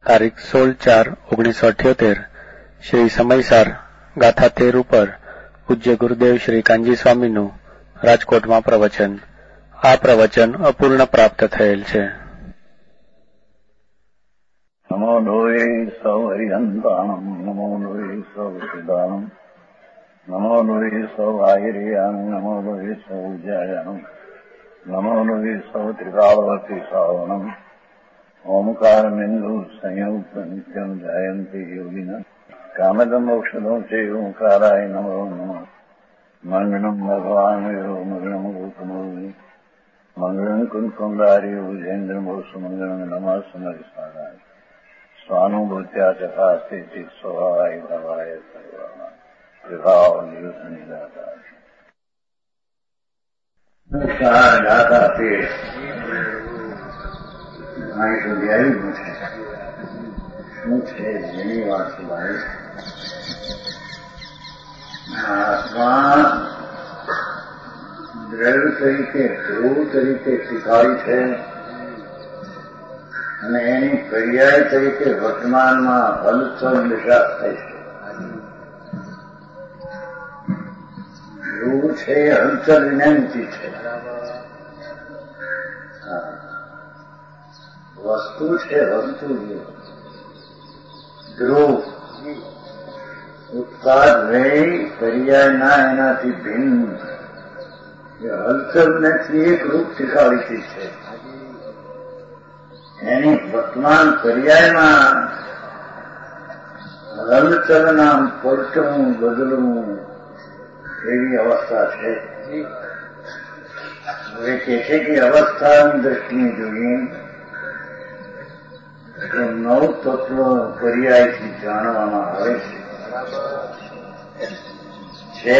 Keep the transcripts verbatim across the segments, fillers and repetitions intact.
તારીખ સોળ ચાર ઓગણીસો અઠ્યોતેર શ્રી સમયસાર ગાથા તેર ઉપર પૂજ્ય ગુરુદેવ શ્રી કાનજી સ્વામીનું રાજકોટમાં પ્રવચન. આ પ્રવચન અપૂર્ણ પ્રાપ્ત થયેલ છે. નમો લોહે સૌ હરિહંતાણમ, નમો લોહે સૌ સિદ્ધાણમ, નમો લોહે સૌ આહિર્યાન, નમો લોહે સૌ જયાનમ, નમો લોહે સૌ ત્રિકાળવતી શ્રાવણમ, ઓમકાર બિંદુ સંયુક્ત નિત્યમ જાયંતી યોગિના કામદમ ઔષધો છે ઓંકારાય નમો નમઃ. મંગળમ ભગવાન મંગળમ ગૌતમોની મંગળમ કુંકુંડારી ઉજેન્દ્ર મોસુ મંગળમ નમઃ સમરિસારાય સ્વાનુભૂત્યા ચકાસ્તે ચિત સ્વભાવાય ભવાય સર્વાના વિભાવ દિવસ નિરાકાર. નમસ્કાર. ગાતા તે અહીં સુધી આવ્યું છે. શું છે જેની વાત ભાઈ? આત્મા દ્રવ્ય તરીકે ધ્રુવ તરીકે શીખાય છે અને એની પર્યાય તરીકે વર્તમાનમાં હલચલ નિશાસ થાય છે. ધ્રુવ છે હલચલ વિનંતી છે, વસ્તુ છે વસ્તુ. ધ્રુવ ઉત્પાદ રહી પર્યાયના એનાથી ભિન્ન હલચલ નથી એક રૂપ શીખાવીતી છે. એની વર્તમાન પર્યાયમાં હલચલના પલટવું બદલવું એવી અવસ્થા છે. હવે કે છે કે અવસ્થાની દ્રષ્ટિએ જોઈએ તો નવ તત્વ પર્યાયથી જાણવામાં આવે છે.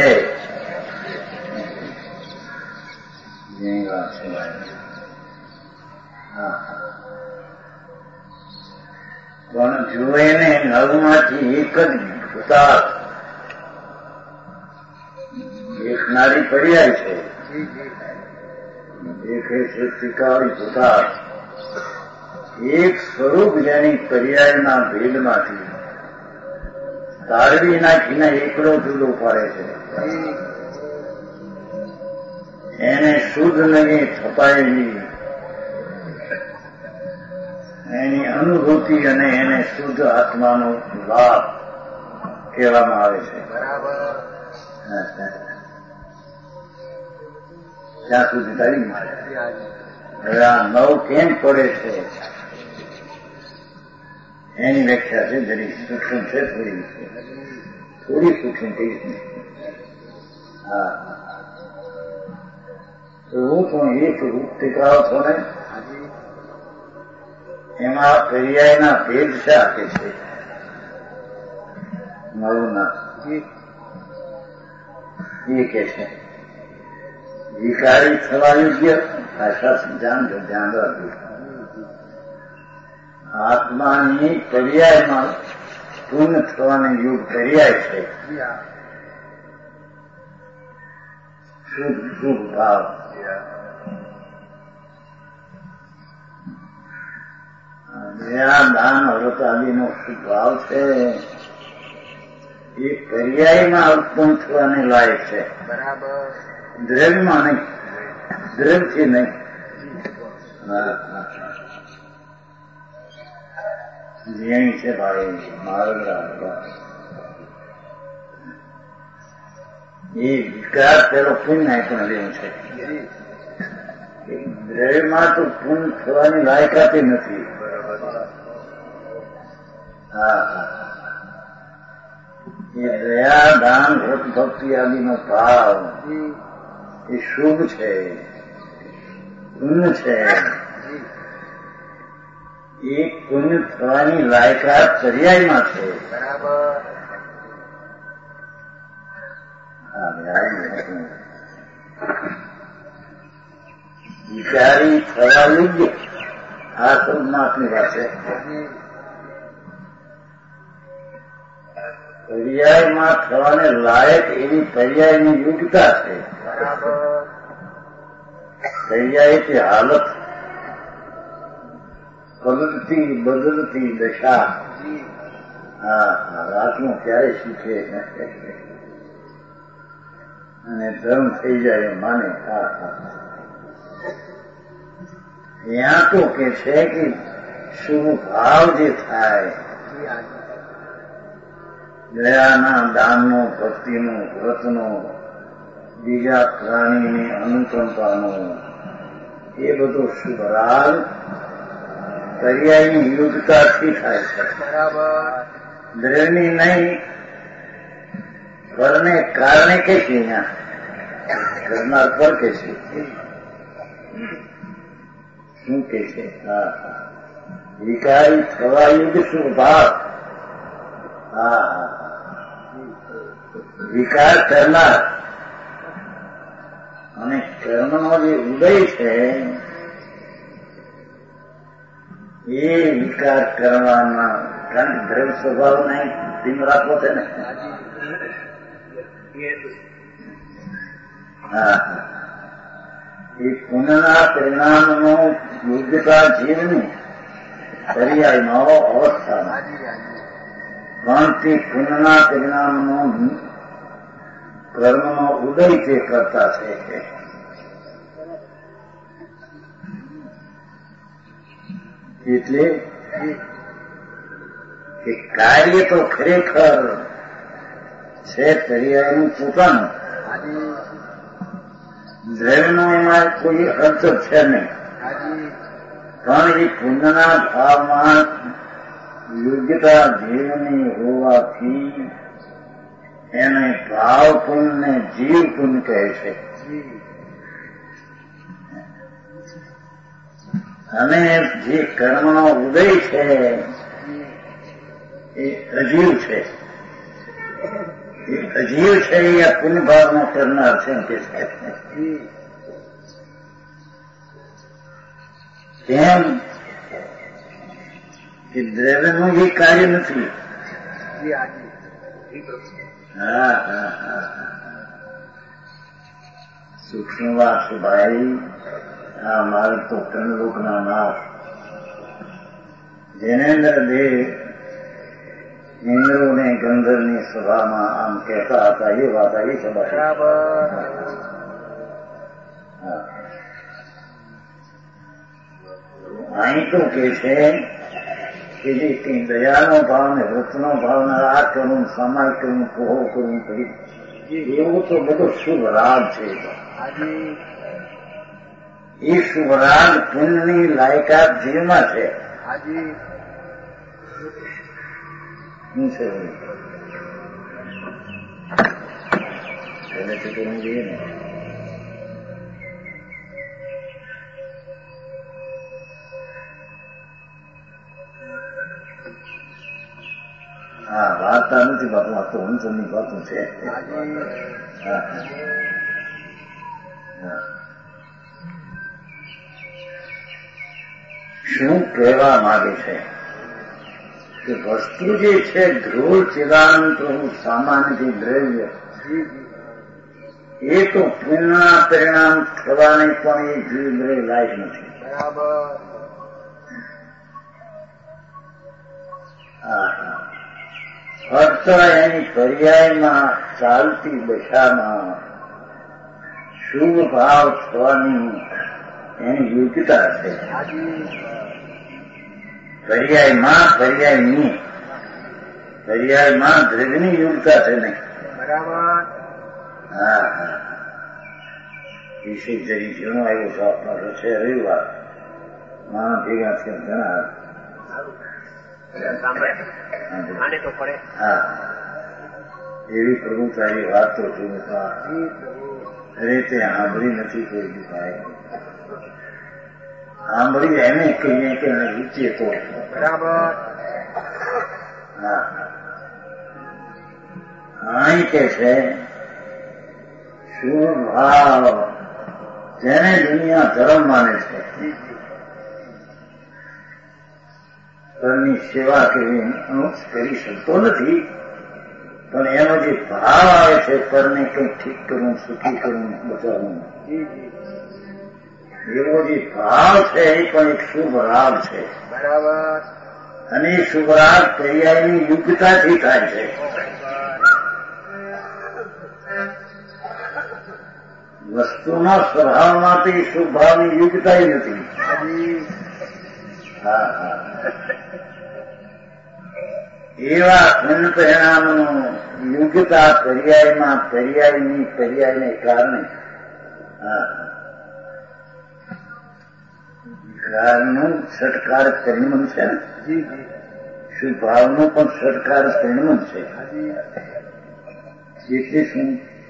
જેની વાત છે પણ જો એને નવમાંથી એક જ પદાર્થ એક નારી પર્યાય છે, દેખે છે શિકારી પદાર્થ, એક સ્વરૂપ જેની પર્યાયના ભેદમાંથી તારવી નાખીને એકલો જુદો પાડે છે. એને શુદ્ધ નહીં છપાયેલી એની અનુભૂતિ અને એને શુદ્ધ આત્માનો લાભ કહેવામાં આવે છે. ત્યાં સુધી તારી હવે આ નવ કેમ પડે છે એની વ્યાખ્યા છે. જરી સૂક્ષ્મ છે, થોડી થોડી સૂક્ષ્મ કહીશ ને. હા, હું પણ એક રૂપ ટીકાવ છો ને એમાં પર્યાયના ભેદ શા કે છે? નવના એ કે છે વિકારી થવા યોગ્ય ભાષા જાણજો, ધ્યાન રાખજો. આત્માની પર્યાયમાં પૂર્ણ થવાની યુગ પર્યાય છે. શુભ શુભ ભાવ જ્યાં દાન વ્રત આદિનો શુભ ભાવ છે એ પર્યાયમાં ઉત્પન્ન થવાને લાયક છે. બરાબર. દ્રવ્યમાં નહીં, દ્રવ્યથી નહીં. જેણી છે ભાઈ મારા એ વિકાર પેલો પુણ્ય પણ જેવું છે. દ્રવ્યમાં તો પૂર્ણ થવાની લાયકાતી નથી. હા હા એ દયા દાન વ્રત ભક્તિ આદિનો ભાવ એ શુભ છે, પુણ્ય છે. એ પુણ્ય થવાની લાયકાત પર્યાયમાં છે. વિચારી થવા યોગ્ય આ પરમાત્મા પાસે પર્યાયમાં થવાને લાયક એવી પર્યાયની યોગ્યતા છે. પર્યાય તે હાલત પલટતી બદલતી દશા. હા રાતનું ક્યારે શીખે અને ધર્મ થઈ જાય માને. હા હા ત્યાં તો કે છે કે શુભ ભાવ જે થાય, દયાના દાનનો, ભક્તિનો, વ્રતનો, બીજા પ્રાણીની અનુકંપાનો, એ બધો શુભ રાગ પર્યાયની યુગતાથી થાય છે. દ્રવ્યની નહીં, પરને કારણે કે છે, અહીંયા કરનાર પર કે છે. શું કે છે? હા હા વિકારી થવા યુગ શુભ ભાવ. હા હા વિકાર કરનાર અને કર્મનો જે ઉદય છે એ વિકાર કરવાના, કારણ કે દ્રવ્ય સ્વભાવ નહીં ધીમ રાખવો છે ને. હા એ પુનઃના પરિણામનો યોગ્યતા જીવની પર્યાયમાં અવસ્થામાં પણ તે પુનઃના પરિણામનો કર્મનો ઉદય તે કરતા છે. એટલે કે કાર્ય તો ખરેખર છે પર્યાયનું પોતાનું, દ્રવ્યનો એમાં કોઈ અર્થ છે નહીં. પણ એ પુણ્યના ભાવમાં યોગ્યતા જીવની હોવાથી એને ભાવ પુણ્ય ને જીવ પુણ્ય કહે છે. અને જે કર્મનો ઉદય છે એ અજીવ છે. એ અજીવ છે એ આ પુણ્ય ભાવનો કરનાર છે કે કેમ કે દ્રવ્યનું એ કાર્ય નથી. હા હા હા સૂક્ષ્મ વાત ભાઈ. આ માર્ગ તો ત્રણલોકના નાથ જૈનેન્દ્ર દેવ ઇન્દ્રો ને ગંધર્વની સભામાં આમ કહેતા હતા. એ વાત આવી છે બરાબર. અહીં તો કે છે કે જે કઈ દયાનો ભાવ ને વ્રતનો ભાવ ને આ કરું, સમાય કરું, પોહો કરું કરી, એવો તો બધો શુભ રાગ છે. એ શુભ રાગ પુણ્યની લાયકાત જીવમાં છે. શું છે પહેલેથી કરવું જોઈએ ને. હા વાર્તા નથી બાપુ, આ તો વંચનની વાતો છે. શું કહેવા માંગે છે કે વસ્તુ જે છે ધ્રુવ ચિદાનંદ પ્રભુ સામાન્ય દ્રવ્ય એ તો પુણ્ય પરિણામ થવાને પણ એ જીવ દ્રવ્ય લાયક નથી. ફક્ત એની પર્યાયમાં ચાલતી દશામાં શુભ ભાવ થવાની એની યોગ્યતા છે. પર્યાયમાં પર્યાયની પર્યાયમાં દ્રવ્યની યોગ્યતા છે નહીં. બરાબર. હા હા વિષય જરી જેનો આવ્યો છે આપણા રસે રવિવાર માણસ ભેગા છે ઘણા. હા એવી પ્રભુતાની વાત તો જોતા અરે તે સાંભળી નથી કોઈ દીપાય. સાંભળી એને કહીએ કે રૂચે તો બરાબર. હા અહીં કે છે શુભ ભાવ જેને દુનિયા ધર્મ માને છે પરની સેવા કરવી કરી શકતો નથી, પણ એનો જે ભાવ આવે છે પરને કંઈક ઠીક કરવું, સુખી કરવું, બચાવવું, એવો જે ભાવ છે એ પણ એક શુભ રાગ છે. બરાબર. અને એ શુભ રાગ પર્યાયની યુક્તતાથી થાય છે. વસ્તુના સ્વભાવમાંથી શુભ ભાવની યુક્તતા નથી. હા હા એવા ખંડ પરિણામનું યુગતા પર્યાયમાં પર્યાયની પર્યાયને કારણે કારનું ષટકાર પરિણમ છે ને, શુભ ભાવનું પણ ષટકાર પરિણમ છે. એટલે શું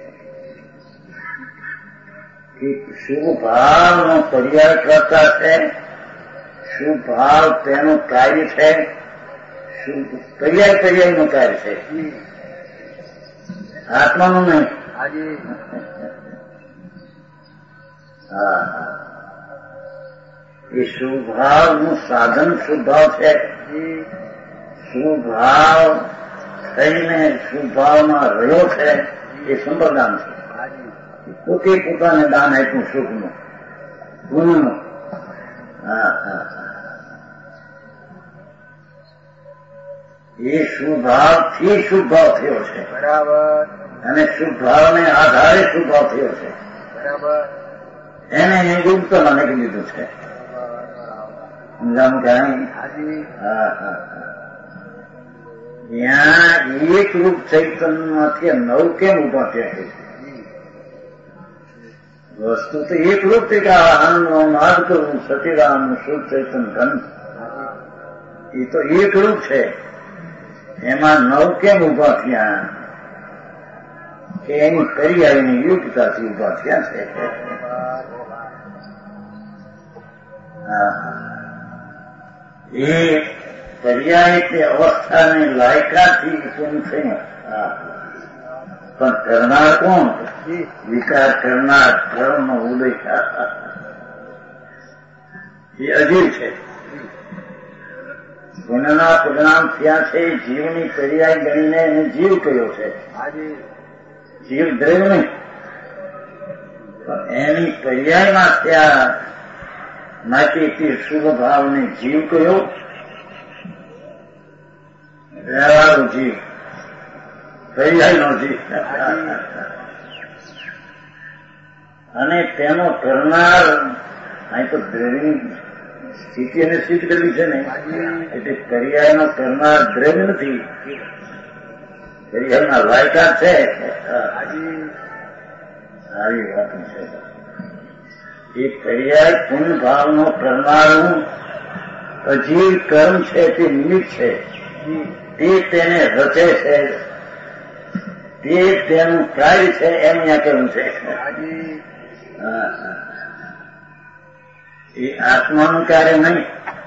કે શુભ ભાવનો પર્યાય કરતા છે, શુભ ભાવ તેનું કાર્ય છે, પર્યાય પર્યાયનું કાર્ય છે, આત્માનું નહીં. હા એ શુભ ભાવનું સાધન શુભ ભાવ છે. શુભ ભાવ થઈને શુભ ભાવમાં રહ્યો છે એ સંપ્રદાન છે. પોતે પોતાને દાન આપ્યું સુખનું, ગુણનું. હા હા એ શુભ ભાવથી શુભ ભાવ થયો છે. બરાબર. અને શુભ ભાવને આધારે શુભ ભાવ થયો છે. બરાબર. એને એ ગુપ્તમાં નાખી દીધું છે. સમજાવું કાંઈ? હા હા ત્યાં એક રૂપ ચૈતન્યમાંથી નવ કેમ ઉભા થયા છે? વસ્તુ તો એક રૂપ છે કે આનંદનો નાદ કરવું, સતીરામનું શુદ્ધ ચૈતન્ય ઘન, એ તો એક રૂપ છે. એમાં નવ કેમ ઉભા થયા? કે એની પર્યાયની યુક્તતાથી ઉભા થયા છે. એ પર્યાય તે અવસ્થાની લાયકાથી પૂર્ણ થઈને, પણ કરનાર કોણ? વિકાર કરનાર કર્મનો ઉદય એ અજીવ છે. ગુણના પરિણામ થયા છે. જીવની પર્યાય ગણીને એને જીવ કહ્યો છે. જીવ દ્રવ નહીં, પણ એની પર્યાયમાં થયા માટે તે શુભ ભાવને જીવ કહ્યો. વ્યવહારુ જીવ, પર્યાયનો જીવ. અને તેનો કરનાર અહીં તો દ્રવ્યની સ્થિતિ એને સિદ્ધ કરવી છે ને, એટલે પર્યાયનો કરનાર દ્રવ્ય નથી, પર્યાયના લાયકાત છે. સારી વાત છે. એ પર્યાય પુણ્ય ભાવનો કરનારું અજીવ કર્મ છે, તે નિમિત્ત છે, તે તેને રચે છે, તે તેનું કાર્ય છે. એમ અહીંયા કેવું છે? એ આત્માનું કાર્ય નહીં.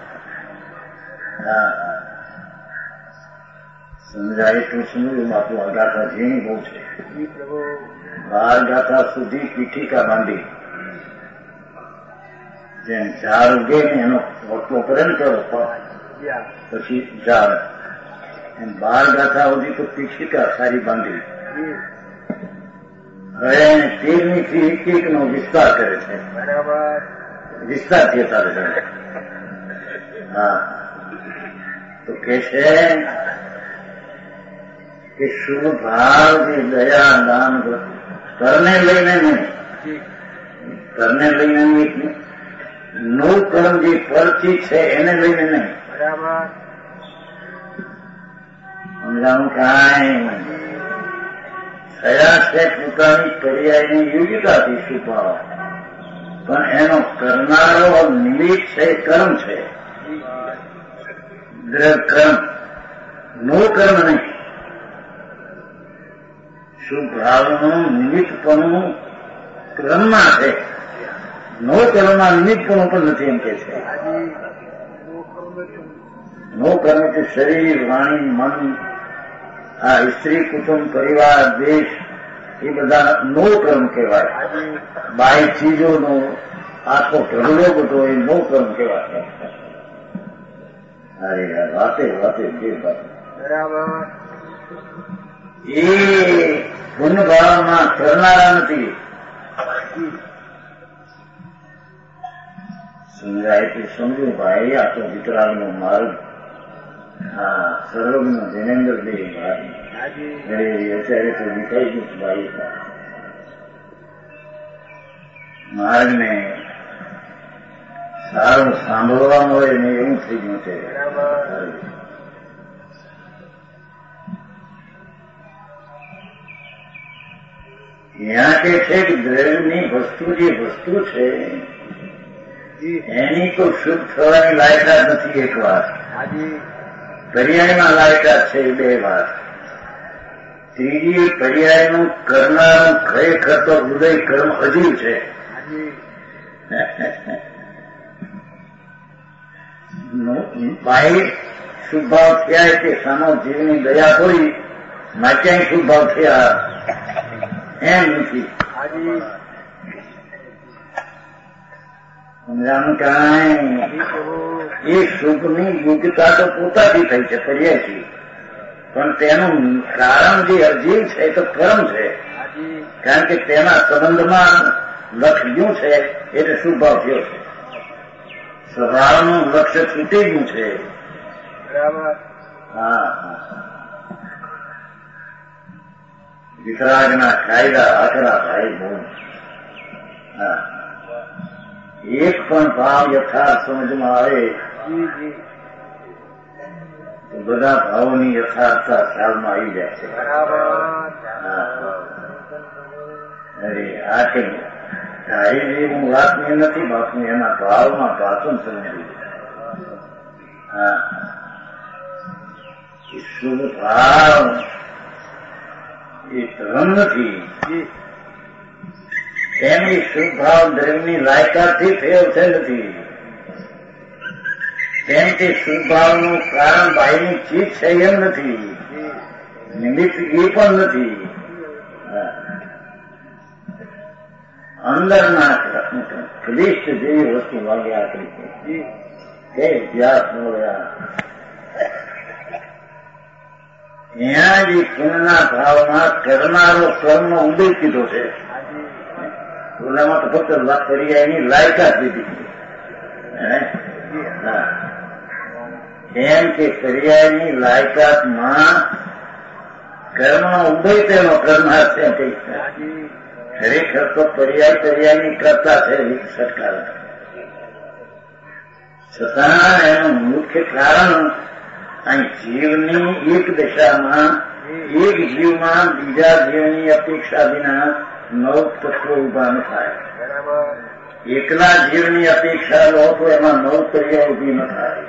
સમજાય એટલું સમજવું. આપણું આ ગાથા ઝીણી બહુ છે. બાર ગાથા સુધી પીઠિકા બાંધી, જેમ ઝાડ ઉગે ને એનો વટલો કરે ને કરો પછી ઝાડ, એમ બાર ગાથા સુધી તો પીઠિકા સારી બાંધી. હવે એને તેરની થી એક એક નો વિસ્તાર કરે છે. બરાબર. વિસ્તાર થતા રહે. હા તો કે છે કે શુભ ભાવ જે દયા દાન કરને લઈને નહીં, કરને લઈને નહીં, નો કર્મ જે પરથી છે એને લઈને નહીં. બરાબર. સમજાવું કાંઈ? થયા છે પોતાની પર્યાયની યુગતાથી શુભ ભાવ, પણ એનો કરનારો નિમિત્ત છે, કર્મ છે. દ્રવ કર્મ, નો કર્મ નહીં. શુભ ભાવનું નિમિત્તપણું કર્મમાં છે, નો કર્મમાં નિમિત્તપણું પણ નથી. એમ કે છે નો કર્મ કે શરીર, વાણી, મન, આ સ્ત્રી, કુટુંબ, પરિવાર, દેશ, એ બધા નો કર્મ કહેવાય. બાહ્ય ચીજોનો આખો ઢગલો બધો એ નો કર્મ કહેવાય. અરે યાર, વાતે વાતે જે વાત. બરાબર. એ પુણ્યભાવમાં કરનારા નથી. સમજાય તે સમજ્યું ભાઈ આ તો વિતરાગનો માર્ગ હા સર્વજ્ઞ જૈનેન્દ્ર દેવ ભાઈ અત્યારે તો વિકાઈ ગયું ભાઈ માર્ગને સારું સાંભળવા મળે ને એવું થઈ ગયું છે. ત્યાં કે છે કે દ્રવ્યની વસ્તુ જે વસ્તુ છે એની તો શુદ્ધ થવાની લાયકાત નથી એક વાત, પર્યાયમાં લાયકાત છે એ બે વાત. ત્રીજી પર્યાયનું કરનારું ખરેખર તો હૃદય કર્મ અજીવ છે. બાહિર શુભાવ થયા કે સામો જીવની દયા હોય માચ્યા શુભાવ થયા એમ નથી. સમજાનું કાંઈ એ સુખની યોગ્યતા તો પોતાથી થઈ છે પર્યાયથી, પણ તેનું કારણ જે અજીવ છે એ તો કર્મ છે. કારણ કે તેના સંબંધમાં લક્ષ ગયું છે એટલે શુભાવ થયો છે. સ્વભાવનું લક્ષ્ય છૂટી ગયું છે. હા વિતરાગના કાયદા આકરા ભાઈ બહુ. હા એક પણ ભાવ યથાર્થ સમજમાં આવે તો બધા ભાવોની યથાર્થતા ખ્યાલમાં આવી જાય છે. અરે આ કે તારી જે હું વાતની નથી બાપુ એના ભાવમાં પાચન સમજી. હા શુભ ભાવ એ ધર્મ નથી, એની શુભ ભાવ દ્રવ્યની લાયકાતથી થયો છે નથી. તેમ તે શુભ ભાવનું કારણ બાહ્યની ચીજ છે એમ નથી, નિમિત્ત એ પણ નથી. અંદરના ક્લિષ્ટ જેવી વસ્તુ વાગ્યા કરી કે વ્યાસ મળ્યા ત્યાં જે પુણ્યના ભાવમાં કરનારો કર્મનો ઉદય કીધો છે. ઓલામાં તો ફક્ત વાત કરી એની લાયકાત લીધી. એમ કે પર્યાયની લાયકાતમાં કર્મનો ઉદય તેનો કરનાર છે કઈ ખરેખર તો પર્યાય પર્યાયની કરતા છે સરકાર. છતાં એનું મુખ્ય કારણ અહીં જીવની એક દશામાં એક જીવમાં બીજા જીવની અપેક્ષા વિના નવ તત્વો ઉભા ન થાય. એકલા જીવની અપેક્ષા લો તો એમાં નવ પર્યાય ઉભી ન થાય.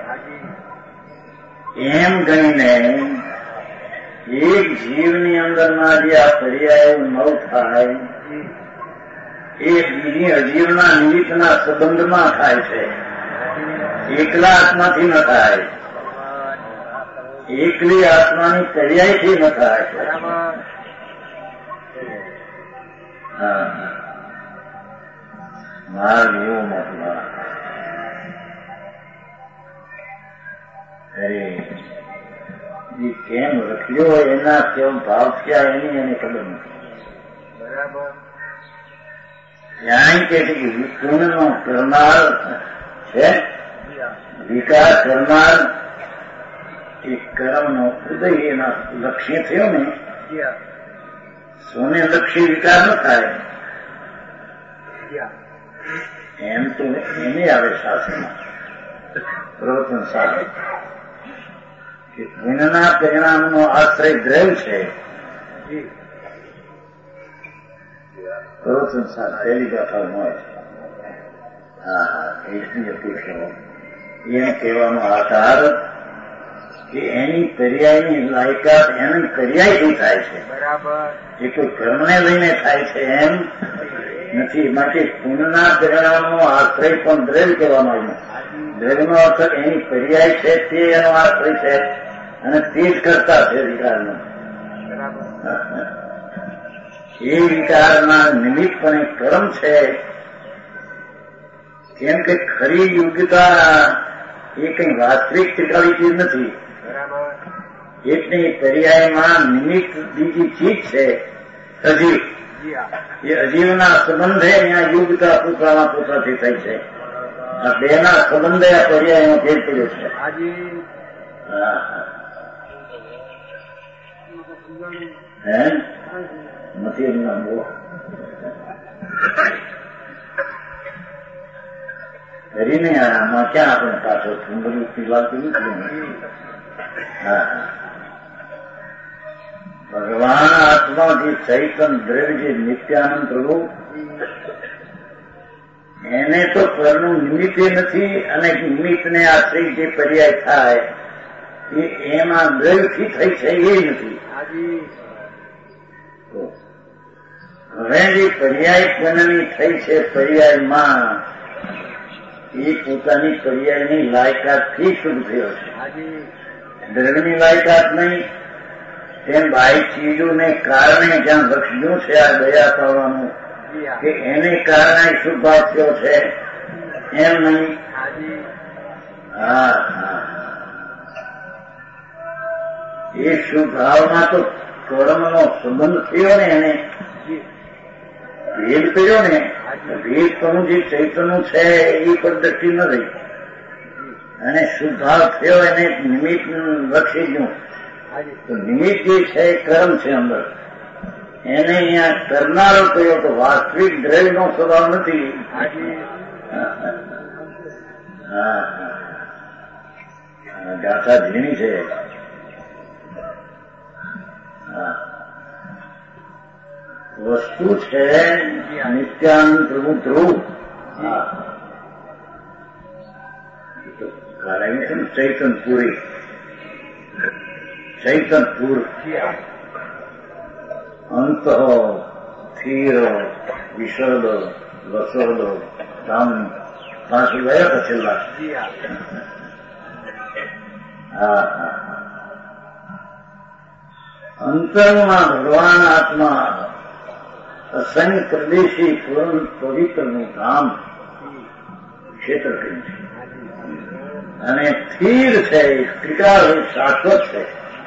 એમ ગણીને એક જીવની અંદરમાં જે આ પર્યાયો નવ થાય એ બીજી અજીવના નિમિત્તના સંબંધમાં થાય છે, એકલા આત્માથી ન થાય, એકલી આત્માની પર્યાયથી ન થાય. હા માર્ગ એવો મતલબ અરે એ કેમ રખ્યો એના કેમ ભાવ થયા એની એને ખબર નથી. બરાબર જાણી કે પૂર્ણનો કરનાર છે, વિકાર કરનાર એ કર્મનો ઉદય એના લક્ષ્ય થયો ને. સોને લક્ષ્ય વિકાર ન થાય એમ તો એને આવે શાસ્ત્રમાં પ્રવચન સાથે કે પુણ્યના પરિણામનો આશ્રય દ્રવ્ય છે. પ્રવચન સાથે પહેલી ગાથા હોય છે. હા હા એટલી અપેક્ષાઓ એને કહેવાનો આધાર કે એની પર્યાયની લાયકાત એની પર્યાયથી થાય છે. એ કોઈ કર્મને લઈને થાય છે એમ નથી. માટે પુણ્યના પરિણામનો આશ્રય પણ દ્રવ્ય કહેવામાં આવ્યું. દ્રવ્યનો અર્થ એની પર્યાય છે તે એનો આશ્રય છે અને તે જ કરતા છે વિકારનો. એ વિકારના નિમિત્તપણે કર્મ છે. કેમ કે ખરી યોગ્યતા એ કઈ વાસ્તવિક ટીકાવી ચીજ નથી. એટલી પર્યાયમાં નિમિત્ત બીજી ચીજ છે અજીવ. એ અજીવના સંબંધે અહીંયા યોગ્યતા પોતાના પોતાથી થઈ છે. આ બે ના સંબંધે આ પર્યાયનો ફેર પડ્યો છે. હાજી. હા હે નથી એમના બહુ કરીને આમાં ક્યાં આપણે પાછો સુંદરી લાગતું નથી. હા ભગવાન આત્મા જે ચૈતન દ્રવ્ય જે નિત્યાનંદ પ્રભુ એને તો પરનું નિમિત્તે નથી અને નિમિત્તને આશ્રય જે પર્યાય થાય એ એમાં દ્રવ્યથી થઈ છે એ નથી. હવે જે પર્યાય પણની થઈ છે પર્યાયમાં એ પોતાની પર્યાયની લાયકાતથી શુદ્ધ થયો છે. દ્રવ્યની લાયકાત નહીં. તેમ બાહ્ય ચીજોને કારણે જ્યાં લક્ષ્યું છે આ દયા પાડવાનું કે એને કારણે શુભ ભાવ થયો છે એમ નહીં. હા હા એ શુભ ભાવમાં તો કર્મનો સંબંધ થયો ને એને ભેદ કર્યો ને ભેદ પણ જે ચૈતન્ય છે એ પર દ્રષ્ટિ ન રહી અને શુભ ભાવ થયો એને નિમિત્ત લક્ષી ગયું. તો નિમિત્ત જે છે એ કર્મ છે અંદર એને અહીંયા કરનારો કયો તો વાસ્તવિક દ્રવ્યનો સ્વભાવ નથી. હા ગાથા ઝીણી છે. વસ્તુ છે નિત્યાનંદ પ્રભુ ધ્રુવ કાઢાવી છે ને ચૈતનપુરી ચૈતનપુર અંત સ્થિર વિશદ વસદ ધામ પાછું ગયા હતા છેલ્લા. હા હા અંતરમાં ભગવાન આત્મા અસંગ પ્રદેશી પૂર્ણ પવિત્રનું ધામ ક્ષેત્ર કર્યું છે અને સ્થિર છે ત્રિકાળ શાશ્વત છે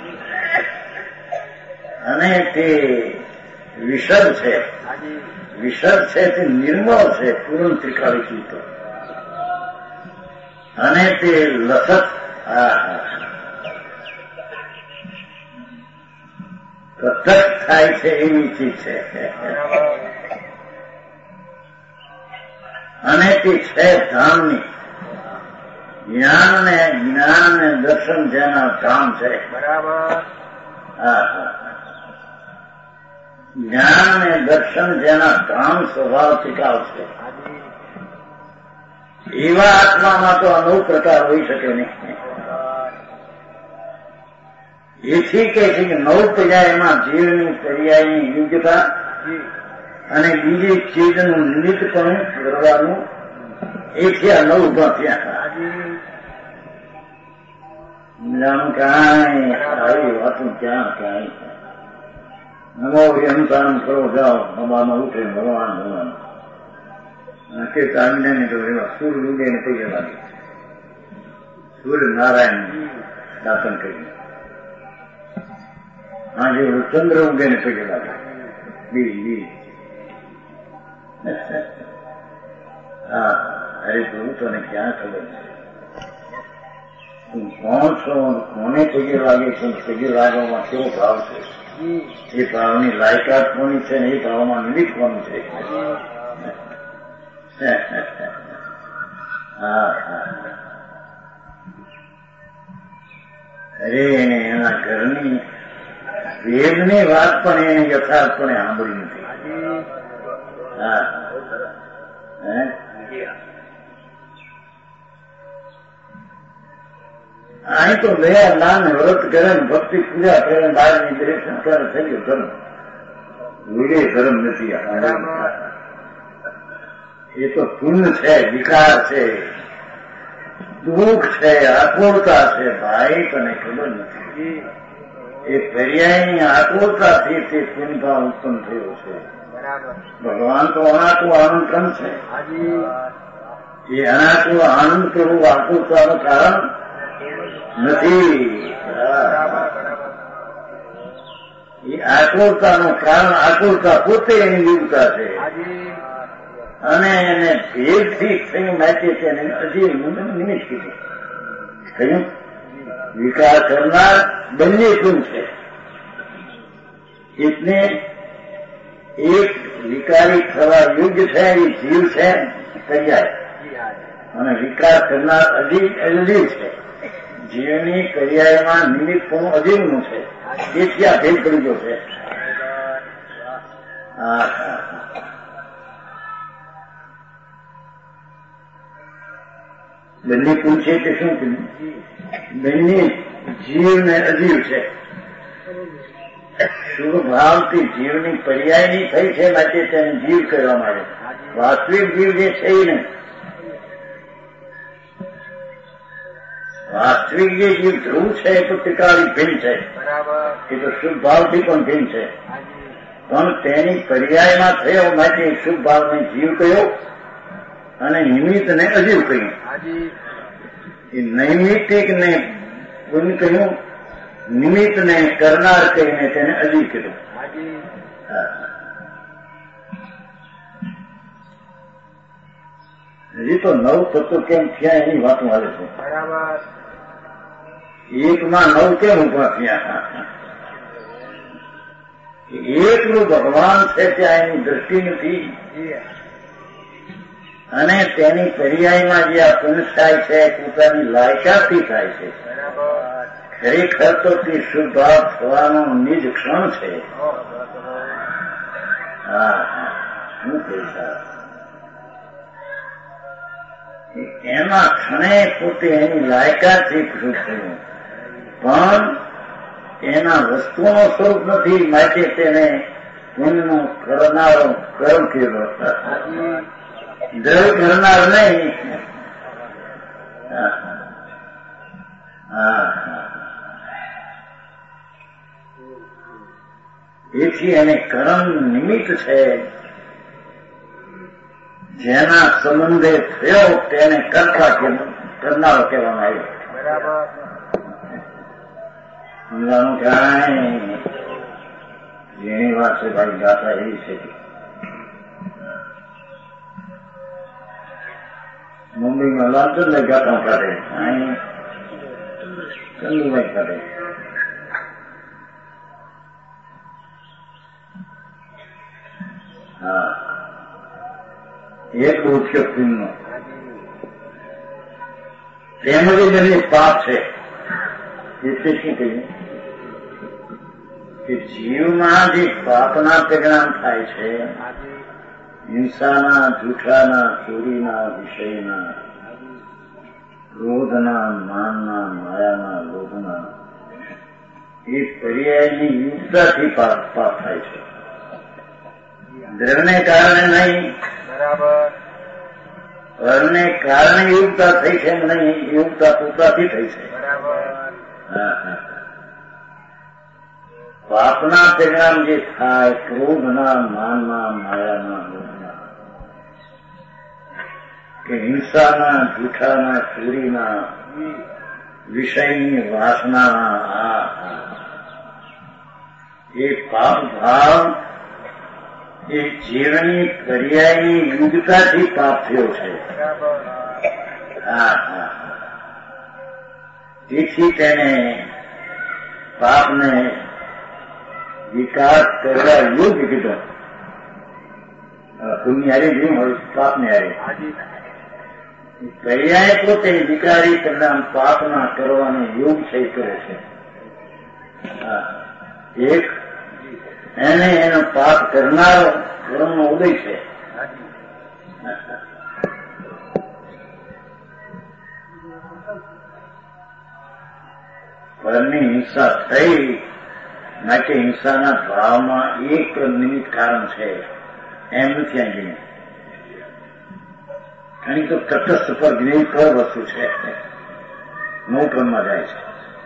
અને તે વિશદ છે. વિશદ છે તે નિર્મળ છે પૂર્ણ ત્રિકાળી ચિત્ત અને તે લસત પ્રત્યક્ષ થાય છે એવી ચીજ છે અને તે છે ધામની જ્ઞાન ને જ્ઞાન ને દર્શન જેના ધામ છે. બરાબર. હા હા જ્ઞાન ને દર્શન જેના ધામ સ્વભાવ ટિકાવ છે એવા આત્મામાં તો અનુ પ્રકાર હોઈ શકે નહીં. એથી કહે છે કે નવ પર્યાયમાં જીવની પર્યાયની યોગ્યતા અને બીજી ચીજનું નિમિત્તપણું કરવાનું એથી આ નવ ઉભા થયા. જાણું કાંઈ આવી વાતું ક્યાં કાંઈ નમો અનુસારણ કરો જાઓ હવામાં ઉઠે ભગવાન ભગવાન કે સ્વામિનારાયણ તો એવા સૂર્ય ઉગે ને થઈ ગયા લાગે સૂર્ય નારાયણ દાતન કરીને આજે ચંદ્ર ઉગે ને થઈ ગયા લાગે બી બી હા અરે પ્રભુ તને ક્યાં ખબર છે તું કોણ છો કોને પગે લાગે છે પગે લાગવામાં કેવો ભાવ છે એ ભાવની લાયકાત કોની છે ને એ ભાવમાં નિમિત્ત કોનું છે. હા હા અરે એના ઘરની વેદની વાત પણ એને યથાર્થપણે સાંભળી નથી. હા હે અહીં તો દયા દાન વ્રત કરે ને ભક્તિ પૂજા કરે બહારની ડિરેક્શન કરે થઈ ગયો ધર્મ. વિડે ધર્મ નથી. એ તો પુણ્ય છે વિકાર છે દુઃખ છે આકુળતા છે ભાઈ તને ખબર નથી. એ પર્યાયની આકુળતાથી તે પુણ્યભાવ ઉત્પન્ન થયો છે. ભગવાન તો અનાકું આનંદ ક્રમ છે. એ અનાકું આનંદ કરવું આકુળતાનું કારણ નથી. એ આકુળતાનું કારણ આકુળતા પોતે એની વિરુદ્ધતા છે. અને એને ભેદથી થયું માટે તેને અજીવ નિમિત્ત કીધું. કહ્યું વિકાર કરનાર બંને ગુણ છે. એટલે એક વિકારી થવા યોગ્ય છે એ જીવ છે કરિયાય, અને વિકાર કરનાર અજીવ અજીવ છે. જીવની કરિયામાં નિમિત્ત પણ અજીવનું છે. તેથી આ ભેદ પડી ગયો છે. હા હા બંને કુલ છે તે શું કહ્યું? બંને જીવ ને અજીવ છે. શુભ ભાવથી જીવની પર્યાયની થઈ છે માટે તેને જીવ કહેવામાં આવે. વાસ્તવિક જીવ જે છે એ નહીં. વાસ્તવિક જે જીવ ધ્રુવ છે એ તો ટીકાળી ભિન્ન છે, એ તો શુભ ભાવથી પણ ભિન્ન છે. પણ તેની પર્યાયમાં થયો માટે શુભ ભાવને જીવ કહ્યો અને નિમિત્તને અજીવ કહ્યું. એ નૈમિત્તિક ને ગુણ કહ્યું, નિમિત્તને કરનાર કહીને તેને અજીવ કીધું. હજી તો નવ તત્વો કેમ થયા એની વાતો આવે છે. એકમાં નવ કેમ ઉભા થયા? એકનું ભગવાન છે ત્યાં એની દ્રષ્ટિ નથી, અને તેની પર્યાયમાં જે આ પુંજ થાય છે પોતાની લાયકાતથી થાય છે. ખરેખર તો તે શુભ ભાવ થવાનો નિજ ક્ષણ છે. હા શું કહેતા એમાં ક્ષણે પોતે એની લાયકાતથી શુભ થયું, પણ એના વસ્તુનો સ્વરૂપ નથી માટે તેને પુણ્યનો કરનારો કર્મ કહેલો, દ્રવ્ય કરનાર નહીં. હા એથી એને કર્મ નિમિત્ત છે. જેના સંબંધે થયો તેને કરતા કરનારો કહેવામાં આવ્યો. સમજાનું ક્યાંય જેની વાત છે ભાઈ ગાતા એવી છે. મુંબઈમાં લાલચંદ ગાતા કાઢે, અહીં ચંદુભાઈ કાઢે. હા એક ઉઠ્યો ફિલ્મનો તેમાં જે બધી પાપ છે એટલે શું કહ્યું કે જીવમાં જે પાપના પરિણામ થાય છે, હિંસાના, જૂઠાના, ચોરીના, વિષયના, ક્રોધના, માનના, માયાના, લોભના, એ પર્યાયની યુક્તાથી પાપ પાપ થાય છે. દ્રવ્યને કારણે નહીં, ફળને કારણે યુક્તા થઈ છે નહીં, યુક્તા પોતાથી થઈ છે. પાપના પરિણામ જે થાય ક્રોધના, માનના, માયાના, લોભના, કે હિંસાના, જૂઠાના, ચોરીના, વિષયની વાસનાના, આ એ પાપ ભાવ એ જીવની પર્યાયની યુગતાથી પાપ થયો છે. હા હા તેથી તેને પાપને વિકાસ કરવા યોગ્ય કીધો. પુણ્ય હારે જેવું હોય પાપને હારે પર્યાય પોતે વિકારી પરિણામ પાપના કરવાને યોગ થઈ કરે છે. એક એને એનો પાપ કરનારો કર્મનો ઉદય છે. ફળની હિંસા થઈ માટે હિંસાના ભાવમાં એક નિમિત્ત કારણ છે એમ નથી આંગી. ઘણી તો તટસ્થ પર નિર્ભર વસ્તુ છે, મોટરમાં જાય છે.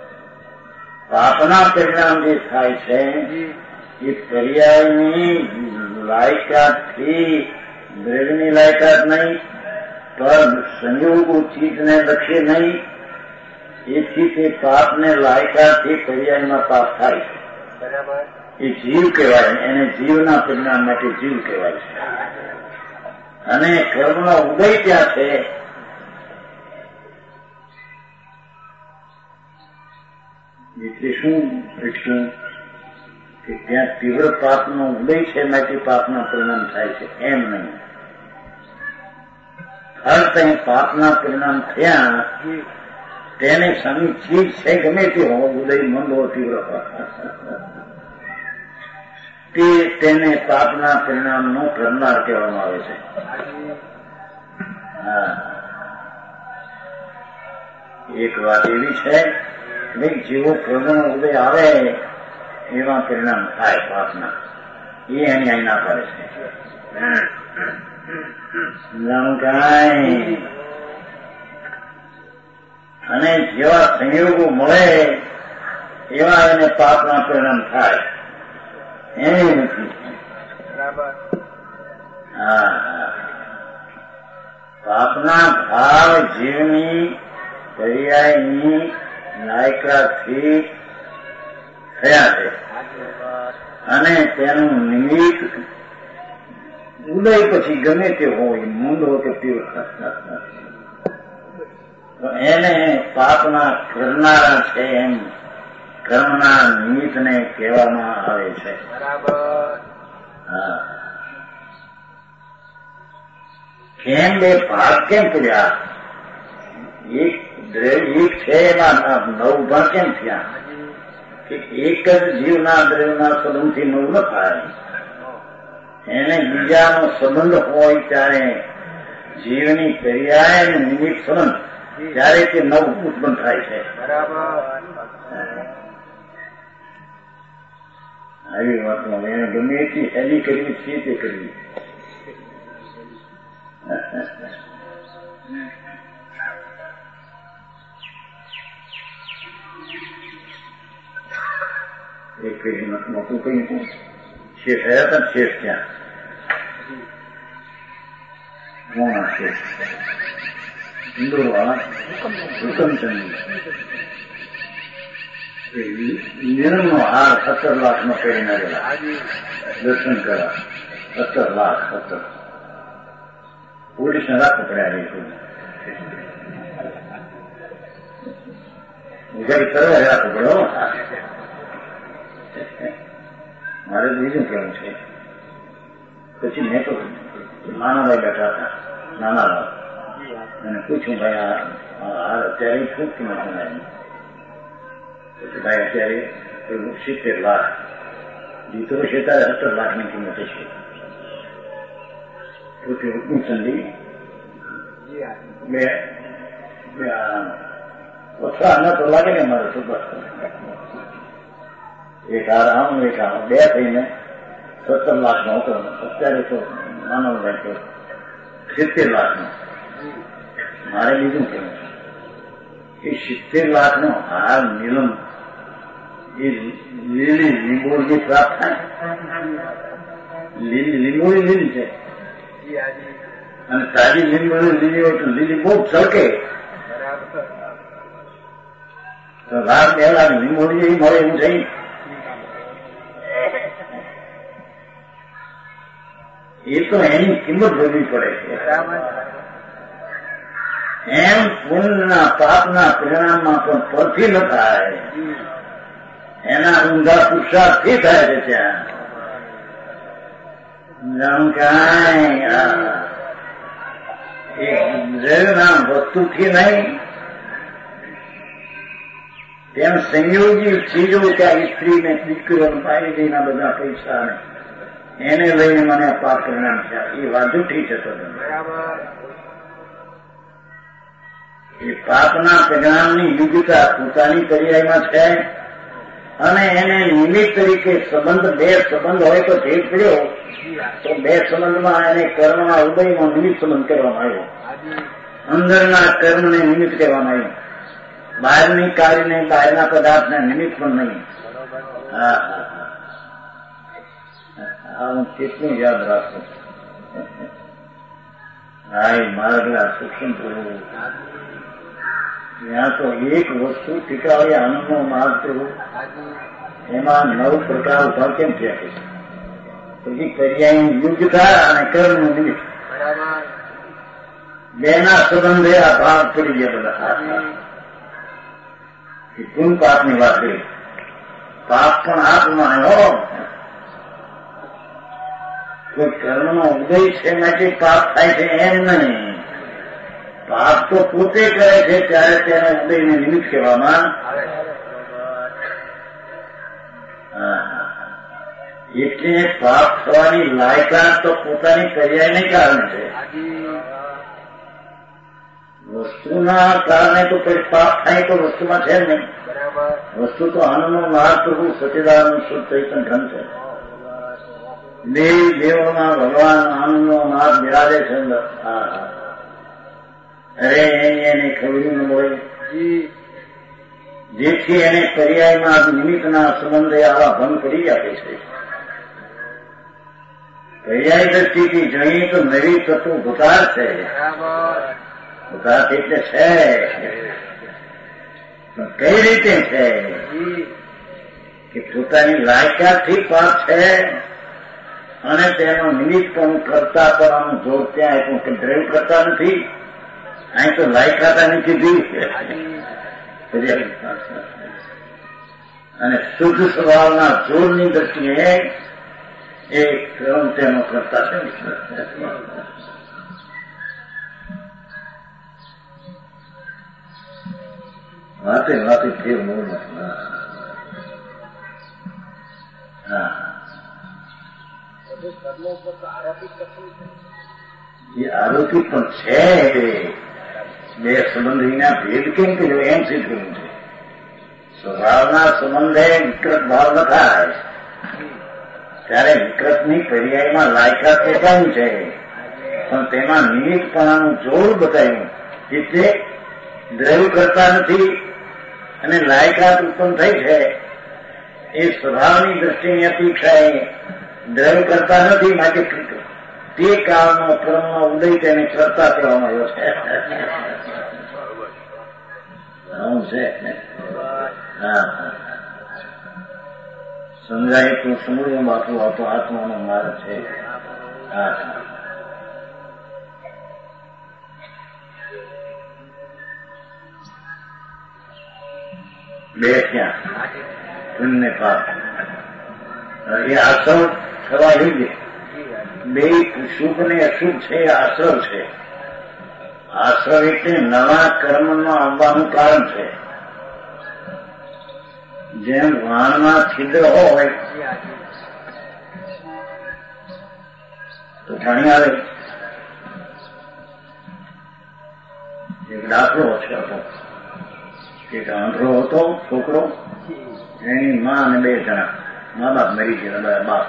પાપના પરિણામ જે થાય છે એ પર્યાયની લાયકાતથી, દ્રવ્યની લાયકાત નહીં, પર સંયોગો ચીજને લક્ષે નહીં, એથી તે પાપને લાયકાતથી પર્યાયમાં પાપ થાય છે. એ જીવ કહેવાય, એને જીવના પરિણામ માટે જીવ કહેવાય છે. અને કર્મનો ઉદય ત્યાં છે. એટલે શું એટલું કે ત્યાં તીવ્ર પાપનો ઉદય છે, માટે પાપના પરિણામ થાય છે, એમ નહીં. અર્થ અહીં પાપના પરિણામ થયા તેને સામી ચીજ છે, ગમે તે હો, ઉદય મંદ હો, તીવ્ર તે તેને પાપના પરિણામનો કરનાર કહેવામાં આવે છે. હા, એક વાત એવી છે ભાઈ, જેવો કર્મનો ઉદય આવે એવા પરિણામ થાય પાપના, એ એની અહીં ના પાડે છે. કાંઈ અને જેવા સંયોગો મળે એવા એને પાપના પરિણામ થાય એને નથી. હા, પાપના ભાવ જીવની પર્યાયની લાયકાથી થયા છે અને તેનું નિમિત્ત ઉદય પછી ગમે તે હોય, મૂંડ હોય કે તીવ્ર, તો એને પાપના કરનારા છે એમ કર્મના નિમિત્તને કહેવામાં આવે છે. હા, કેમ બે ભાગ કેમ પડ્યા? એક એક છે એમાં નવ ભાગ કેમ થયા? કે એક જ જીવના દ્રવ્યના સંબંધથી નવ ન થાય, એને બીજાનો સંબંધ હોય ત્યારે જીવની પર્યાય અને નિમિત્ત સંબંધ, ત્યારે તે નવ ઉત્પન્ન થાય છે. આવી વાતમાં એને ગમે એટલી હેલી કરવી છે તે કરવી. એક કઈ મોટું કઈ શેઠ રહ્યા હતા, શેઠ ત્યાં મોણા શેઠ ઇન્દોર વાળા હુકમચંદ નિરમનો હાર સત્તર લાખ નો કરીને આવેલા, દર્શન કરવા સત્તર લાખ સત્તર પોલીસને રાખવો પડ્યા. ઉજારી કરવા રાખવો પડ્યો. મારે બીજું કેવું છે. પછી મેં તો નાનાભાઈ બેઠા હતા, નાના અને પૂછ્યું ભાઈ આ અત્યારે શું કિંમત બનાવી? પછી ભાઈ અત્યારે સિત્તેર લાખ દીકરો છે ત્યારે સત્તર લાખની કિંમત છે. પછી હુકમચંદી બે ઓછા ન તો લાગે ને મારે તો બસ એક હાર આમ એક આમ બે થઈને સત્તર લાખ નો હતો. અત્યારે તો નાનો ભાઈ તો સિત્તેર લાખ નો. મારે બીજું કેવું એ સિત્તેર લાખ નો હાર નીલમ એ લીલી લીંબોળી પ્રાપ્ત થાય. લીલી લીંબોળી લીલી છે અને તાજી લીંબોળી લીલી હોય તો લીલી બહુ ચળકે. તો લાખ બે લાખ લીંબોળી એવી મળે એવું થઈ. એ તો એની કિંમત ભરવી પડે છે. એમ પુણ્યના પાપના પરિણામમાં પણ પરથી ન થાય, એના ઊંધા પુરુષાર્થથી થાય છે. ત્યાં જાણું કાંઈ એક દ્રવ્યના વસ્તુથી નહીં, તેમ સંયોગી ચીજો ત્યાં સ્ત્રીને દીકરીઓ પાયલીના બધા પૈસા ને એને લઈને મને પાપ પરિણામ થયા. એ વાત જૂઠી છે. તો એ પાપના પરિણામની યોગ્યતા પોતાની પર્યાયમાં છે અને એને નિમિત્ત તરીકે સંબંધ, બે સંબંધ હોય તો ભેદ પડ્યો તો બે સંબંધમાં એને કર્મના ઉદયમાં નિમિત્ત સંબંધ કરવામાં આવ્યો. અંદરના કર્મને નિમિત્ત કહેવામાં આવ્યું, બહારની કાર્યને બહારના પદાર્થને નિમિત્ત પણ નહીં. હા હા હા હું કેટલું યાદ રાખું. હા મારા સૂક્ષ્મ કરવું ત્યાં તો એક વસ્તુ ટીકાવી આનંદનો માર્ગ કરવો, એમાં નવ પ્રકાર ઉભા કેમ થયા છે? પછી પર્યાયની યોગ્યતા અને કર્મનું નિમિત્ત. બરાબર. બેના સંબંધે આ ભાગ પડી ગયા બધા. પૂન પાપની વાત કરી. પાપ પણ આત્મા હો. કોઈ કર્મનો ઉદય છે માટે પાપ થાય છે એમ નહીં. પાપ તો પોતે કરે છે ત્યારે તેને ઉદયને નિમિત્ત કહેવામાં એટલે પાપ થવાની લાયકાત તો પોતાની પર્યાયને કારણે છે. વસ્તુના કારણે તો કોઈ પાપ થાય તો વસ્તુમાં છે જ નહીં. વસ્તુ તો આનંદનો નાદ પ્રભુ સચિદાનંદ શુદ્ધ ચૈતન્ય ઘન છે. દેવ દેવોમાં ભગવાન આનંદનો નાદ બિરાજે છે અંદર. અરે એને ખબર ન હોય જેથી એને પર્યાયમાં નિમિત્તના સંબંધે આવા ભંગ કરી આપે છે. પર્યાય દ્રષ્ટિથી જોઈએ તો નવી તત્વ ભૂતાર છે. ભૂતાર્થ એટલે છે પણ કઈ રીતે છે કે પોતાની લાયકાતથી પાપ છે અને તેનો નિમિત્ત પણ કરતા પર આનું જોર ત્યાં આપ્યું કે દ્રવ્ય કરતા નથી. અહીં તો લાયકાતા ની કીધી અને શુદ્ધ સ્વભાવના જોરની દ્રષ્ટિએ એ ક્રમ તેનો કરતા છે. વાતે વાતે ફેર મૂળ હા એ આરોપી પણ છે. બે સંબંધીના ભેદ કેમ કર્યો એમ સિદ્ધ કર્યું છે. સ્વભાવના સંબંધે વિકૃત ભાવ ન થાય ત્યારે વિકૃતની પર્યાયમાં લાયકાત પોતાની છે પણ તેમાં નિમિત્તપણાનું જોર બતાવ્યું. એટલે દ્રવ્ય કરતા નથી અને લાયકાત ઉત્પન્ન થઈ છે એ સ્વભાવની દ્રષ્ટિની અપેક્ષાએ દ્રવ્ય કરતા નથી. માટે તે કાળનો ક્રમનો ઉદય તેને કરતા કહેવામાં આવ્યો છે. હા સમજાય તો સમૂળ બાપુ આપો આત્માનો માર્ગ છે. હા બે ક્યાં પુણ્ય પાપ એ આશ્રવ થવા યોગ્ય. બે શુભ ને અશુભ છે એ આશ્રવ છે. આશ્રવ એટલે નવા કર્મમાં આવવાનું કારણ છે. જેમ વાણમાં છિદ્ર હોય તો પાણી આવે. એક દાખલો છે એક આંધળો હતો છોકરો, એની મા અને બે જણા મા બાપ મરી ગયા. બાપ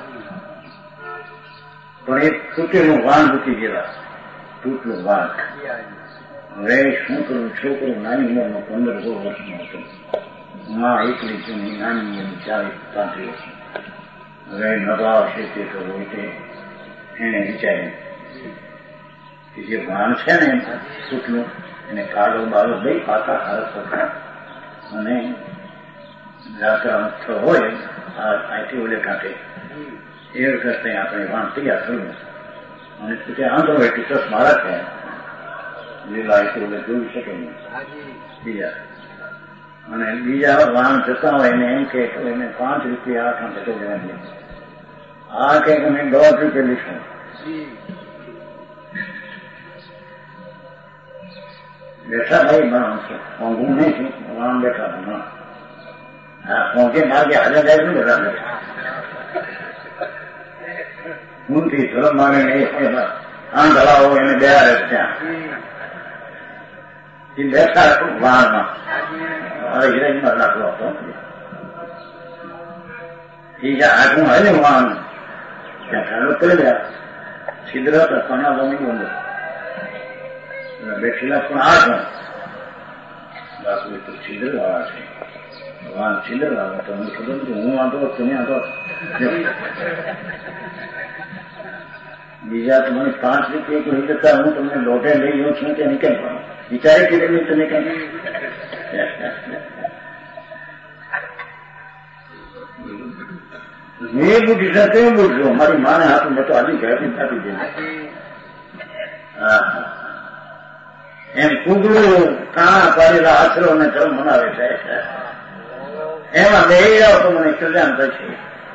પણ એક તૂટેલું વાન મૂકી ગયેલા. તૂટલું વાન. હવે શું કરું? છોકરો નાની ઉંમરનો પંદર સોળ વર્ષનો હતો. મા એકલી જૂની નાની ઉંમરની ચાલીસ પાંત્રીસ વર્ષ. હવે નવા આવશે તે કરવું એટલે એને વિચાર્યું કે જે વાન છે ને તૂટલું એને કાળો બાળો દઈ પાકા હારસ પકડા અને જાત્રા સ્થળ હોય આથી ઓલે કાંઠે એ વખતે આપણે વાણ તૈયાર થયું અને ત્યાં આંધો એટલી ચસ મારા છે લીલા આથી ઓલે જોઈ શકે નહીં. બીજા અને બીજા વાણ જતા હોય એને એમ કે એને પાંચ રૂપિયા આ કાંઠે તો લેવાની. આ કે અમે દોઢ રૂપિયા લઈશું. બેઠા ભાઈ માણસો ઊંઘું નહીં છું વાણ બેઠા હા પહોંચે માર્ગે હાજર જાય ને બધા બેઠા ઊંઘથી ધર્મ માને આંધ હલાવો એને બેહારે ત્યાં એ બેઠા વાણમાં મારે હિરાજમાં દાખલો હતો. એ જ્યાં આગું હોય ને વાણ ત્યાં ચાલુ કરી દે છિદ્ર હતા કણા બની બંધ બેઠેલા પણ આ છે બાપુ તો છિદ્ર વાળા છે. ભગવાન છિદ્ર વાળા તમને ખબર નથી. હું આંધો તમે આંધો. બીજા તમને પાંચ રૂપિયા કહી દેતા હું તમને લોટે લઈ જાઉં છું કે નીકળ પણ વિચારે કે નહીં તમે કઈ મેં બુદ્ધિ સાથે એવું બોલશો મારી માને હાથ મેં તો આજી ઘરથી આપી દે હા એમ કુગડું કાણા પાડેલા આશરોને ધર્મ મનાવે છે એમાં બે જાઓ તો મને કલ્યાણ થશે.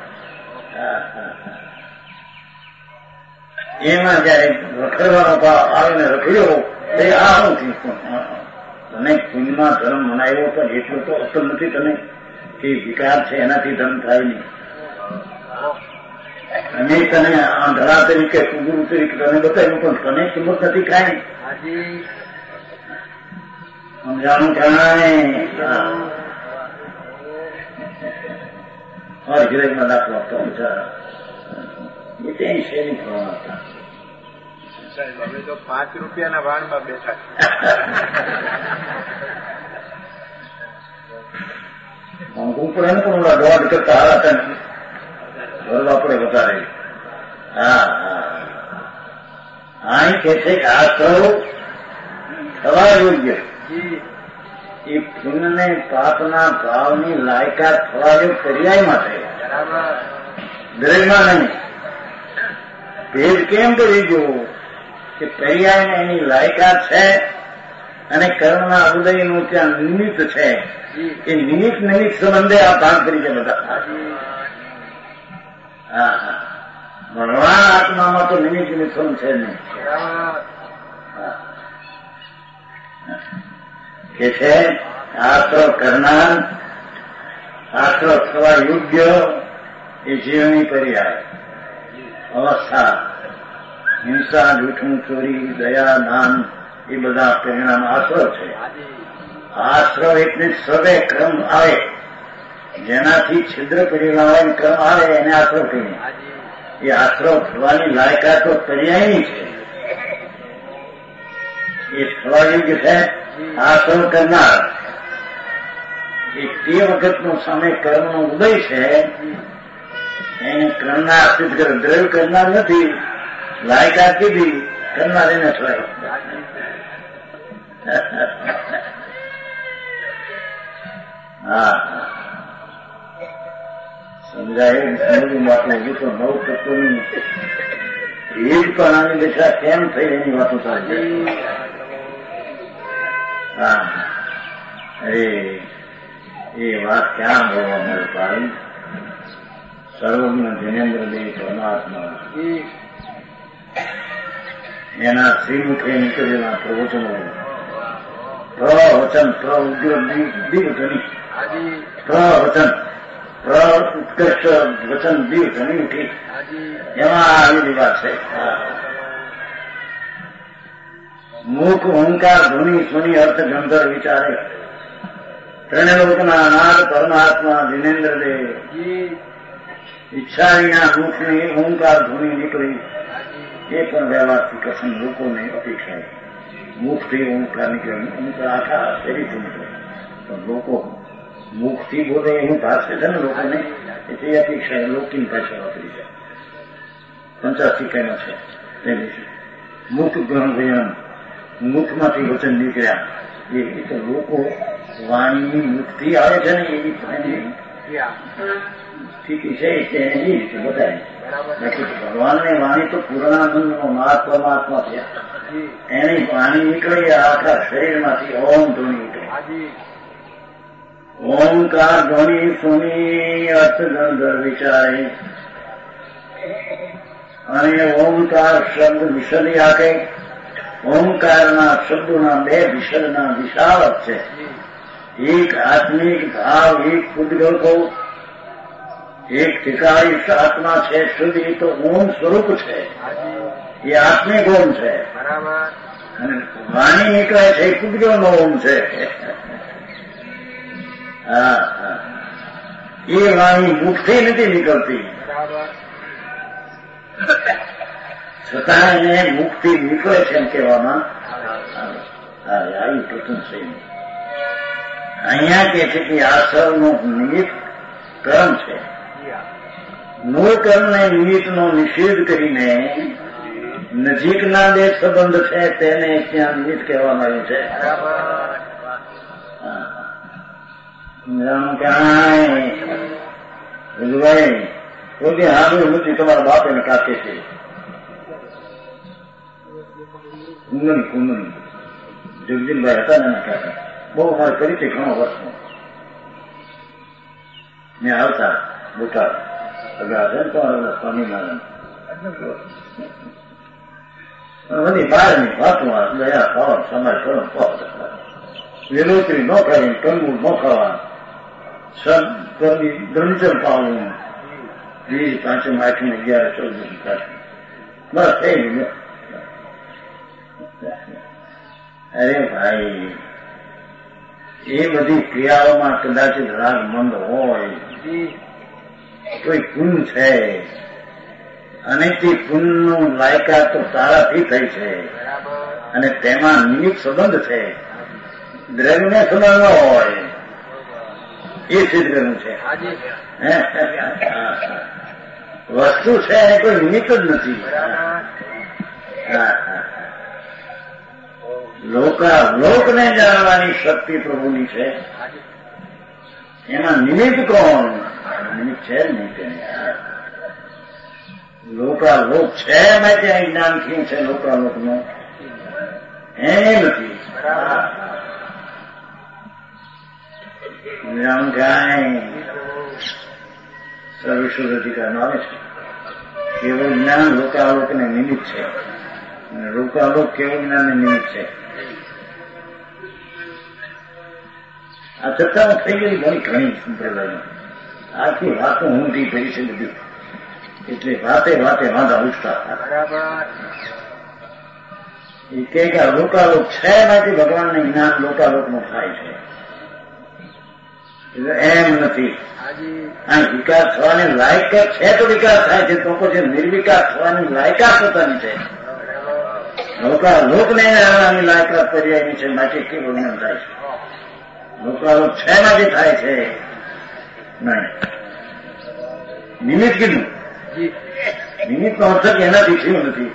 એમાં જયારે રખડવાનો ભાવ આવીને રખડ્યો એ આ હું તને પુણ્યમાં ધર્મ મનાવ્યો પણ એટલું તો અસર નથી તને કે વિકાર છે એનાથી ધર્મ થાય નહીં. અને તને આંધળા તરીકે કુગુરુ તરીકે તને બતાવ્યું પણ તને કિંમત નથી કાંઈ સમજાણું કાંઈ ગિરેજમાં દાખલો આપતો બિચારા એ તેની શેરી થવાના હતા. અમે તો પાંચ રૂપિયાના વાણમાં બેઠા મોંઘું પડે ને પણ ઓલા દોઢ કરતા હારા હતા ભરવા પડે વધારે. હા હા અહીં કે છે કે આ સૌ થવા યોગ્ય એ પુણ્યને પાપના ભાવની લાયકાત થવા યોગ પર્યાય માટે દરેકમાં નહીં. ભેદ કેમ કરી ગયો કે પર્યાયને એની લાયકાત છે અને કર્મના ઉદયનું ત્યાં નિમિત્ત છે. એ નિમિત્ત નિમિત્ત સંબંધે આ ભાગ તરીકે બધા. હા હા ભગવાન આત્મામાં તો નિમિત્ત નિમિત્ત સંબંધ છે નહીં. કે છે આશ્રવ કરનાર આશ્રવ થવા યોગ્ય એ જીવની પર્યાય અવસ્થા હિંસા જૂઠું ચોરી દયા દાન એ બધા પરિણામ આશ્રવ છે. આશ્રવ એટલે સર્વે ક્રમ આવે જેનાથી છિદ્ર કરેલા હોય ક્રમ આવે એને આશ્રવ કહીએ. એ આશ્રવ થવાની લાયકાત તો પર્યાયની છે. એ થવા યોગ્ય છે આશ્રવ કરનાર એ તે વખતનો સામે કર્મનો ઉદય છે એને કર્મના આશ્રિત કરે. દ્રવ્ય કરનાર નથી લાયકાત કીધી કરનાર એને થવાય. હા સમજાય સમજવું માટે હજુ તો નવ તત્વોની ભેદ પણ આની દિશા કેમ થઈ એની વાતો ચાલી. હા અરે એ વાત ક્યાં બોલવા મળે ભાઈ. સર્વજ્ઞ જિનેન્દ્રદેવ પરમાત્મા એના શ્રીમુખે નીકળેલા પ્રવચનો પ્રવચન પ્રઉદ્યોગ દીવધની પ્રવચન પ્રઉત્કર્ષ વચન દીવધની ઉઠી એમાં આવેલી વાત છે. મુખ ઓંકાર ધ્વનિ સુની અર્થ ગંધર વિચારે ત્રણે લોકના નાદ પરમાત્મા જિનેન્દ્રદેવ ઈચ્છા વિના મુખની ઓંકાર ધ્વનિ નીકળી એ પણ વ્યવહારથી કસમ લોકોને અપેક્ષા. મુખથી ઓંકાર નીકળે ઓંકાર આખા શરીરથી નીકળે પણ લોકો મુખથી બોલે એવું ભાષે છે ને લોકોને એટલે અપેક્ષા લોકની ભાષા વાપરી છે. પંચાસી કહેમાં છે તેની મુખ ગણ મુખમાંથી વચન નીકળ્યા એ તો લોકો વાણીની મુખથી આવે છે ને એવી સ્થિતિ છે કે એની રીતે બતાવી. ભગવાનની વાણી તો પૂર્ણાનંદનો નાથ પરમાત્મા થયા એની વાણી નીકળી આખા શરીરમાંથી ઓમ ધ્વનિ નીકળી. ઓમકાર ધ્વનિ સુની અર્થ ગંધર વિચારે અને ઓમકાર શબ્દ વિશદી આકે. ઓમકારના શબ્દોના બે વિશદના વિશાળ છે. એક આત્મિક ભાવ એક પૂદગલ કહો એક ઠિકારી આત્મા છે શુદ્ધ એ તો ઓમ સ્વરૂપ છે એ આત્મિક ઓમ છે અને વાણી નીકળે છે એ પૂદગલનો ઓમ છે. હા એ વાણી મુખથી નથી નીકળતી છતાં એને મુખથી નીકળે છે એમ કહેવામાં આવી પ્રથમ છે. અહીંયા કે છે કે આ સૌનો નિમિત્ત કર્મ છે. મૂળ કર્મને નિમિત્તનો નિષેધ કરીને નજીકના જે સંબંધ છે તેને ત્યાં નિમિત્ત કહેવામાં આવ્યું છે. ક્યાંય કોઈ હારું નથી તમારા બાપ એને કાપે છે. કુંગણી કુંગણી જગદીનભાઈ હતા ને કહેતા બહુ અમારે કરી હતી ઘણો વર્ષનો ને આવતા બોટાદ અગા છે ને તમારા સ્વામિનારાયણ બધી બહારની વાતો દયા ખાવા સમાજ કરો લીલોતરી ન ખાવી કંગુર ન ખાવા દંચર પાવું વીસ પાંચમ આઠમી અગિયાર ચૌદ બસ થઈ ગયું. અરે ભાઈ એ બધી ક્રિયાઓમાં કદાચિત રાગ મંદ હોય કોઈ પુન છે અને તે પુનનું લાયકાત તો તારાથી થઈ છે અને તેમાં નિમિત્ત સંબંધ છે દ્રવ્યને સંબંધ ન હોય એ સિદ્ધ કરવું છે. વસ્તુ છે એને કોઈ નિમિત્ત જ નથી. લોકાલોકને જાણવાની શક્તિ પ્રભુની છે એમાં નિમિત્ત કોણ? નિમિત્ત છે જ નહીં તેને. લોકાલોક છે એમાં ત્યાં જ્ઞાન થયું છે લોકાલોકનું એ નથી. નિરાંકાય સર્વેશ્વર અધિકારમાં આવે છે કેવું જ્ઞાન લોકાલોકને નિમિત્ત છે અને લોકાલોક કેવું જ્ઞાનને નિમિત્ત છે. આ ચર્ચામાં થઈ ગઈ ઘણી ઘણી સંપ્રદાયમાં આખી વાતો ઊંધી થઈ છે બધી એટલે વાતે વાતે વાંધા ઉઠતા એ કે લોકાલોક છે એમાંથી ભગવાનને જ્ઞાન લોકાલોકનું થાય છે એમ નથી. આ વિકાસ થવાની લાયકાત છે તો વિકાસ થાય છે તો પછી નિર્વિકાસ થવાની લાયકાત પોતાની છે. લોકાલોકને આવવાની લાયકાત પર્યાયની છે માટે કેવું જ્ઞાન થાય છે. લોકાલોક છે માટે થાય છે નહીં. નિમિત્ત કીધું નિમિત્તનો અર્થ એનાથી થયું નથી.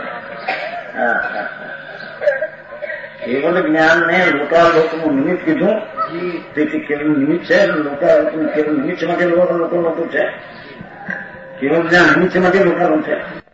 કેવલ જ્ઞાનને લોકાલોકનું નિમિત્ત કીધું તેથી કેવલ નિમિત્ત છે. લોકાલોકનું કેવલ નિમિત્ત માટે લોકો લોકો છે. કેવલ જ્ઞાન નિમિત્ત માટે લોકાલોક છે.